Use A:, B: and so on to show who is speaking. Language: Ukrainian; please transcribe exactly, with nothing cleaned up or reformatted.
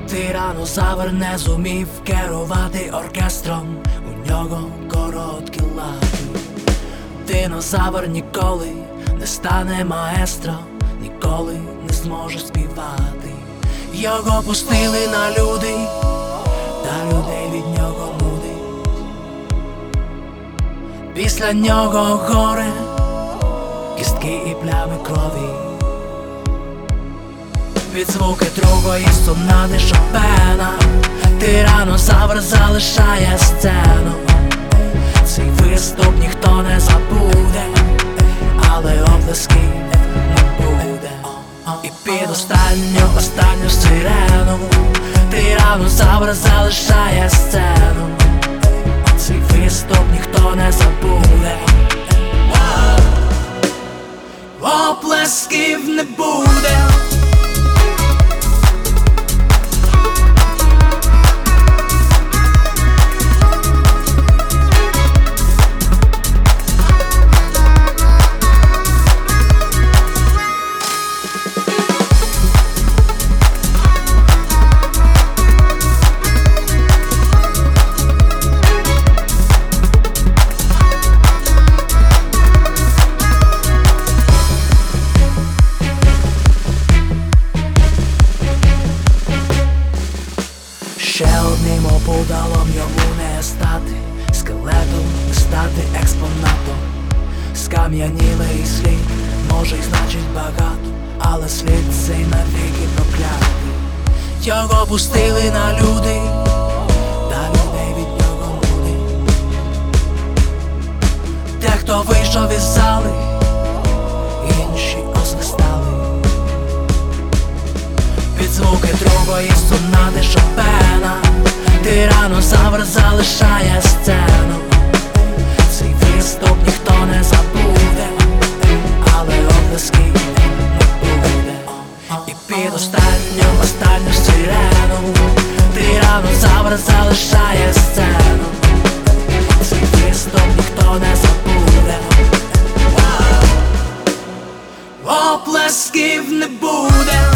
A: Тиранозавр не зумів керувати оркестром, у нього короткі лапи. Динозавр ніколи не стане маестро, ніколи не зможе співати. Його пустили на люди, та людей від нього нуди. Після нього горе, кістки і плями крові. Від звуки другої сонати Шопена тиранозавр залишає сцену. Цей виступ ніхто не забуде, але оплесків не буде. І під останню, останню сирену тиранозавр залишає сцену. Цей виступ ніхто не забуде, оплесків не буде. Ще одним опудалом йому не стати скелетом, не стати експонатом. Скам'янілий слід, може й значить багато, але слід цей навіки проклятий. Його пустили на люди, та людей від нього нуди. Дехто вийшов із зали, інші освистали. Під звуки другої сонати Шопена тиранозавр залишає сцену. Цей виступ ніхто не забуде, але оплесків не буде. І під останню, останню сирену тиранозавр залишає сцену. Цей виступ ніхто не забуде, оплесків не буде.